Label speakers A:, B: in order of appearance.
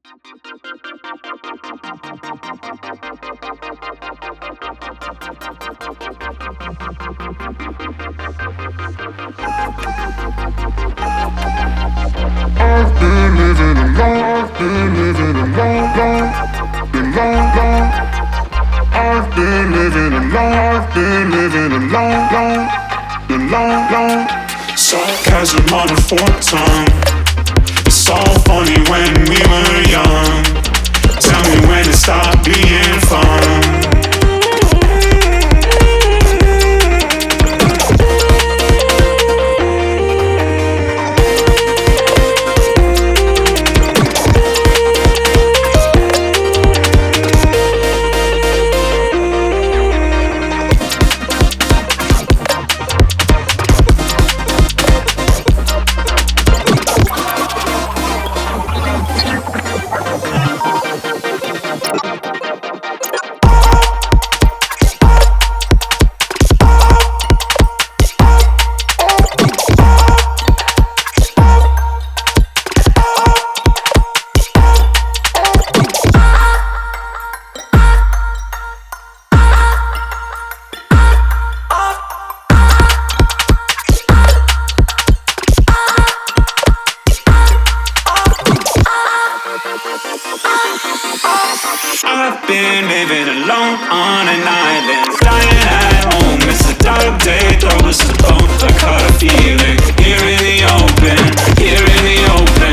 A: I've been living alone, I've been living alone, long. I've been living alone, I've been living alone, long. Sarcasm on a forked tongue. It's all funny when we were young. Tell me when it stopped being fun. I've been living alone on an island, dying at home. It's a dark day, throw us a bone. I caught a feeling here in the open, here in the open.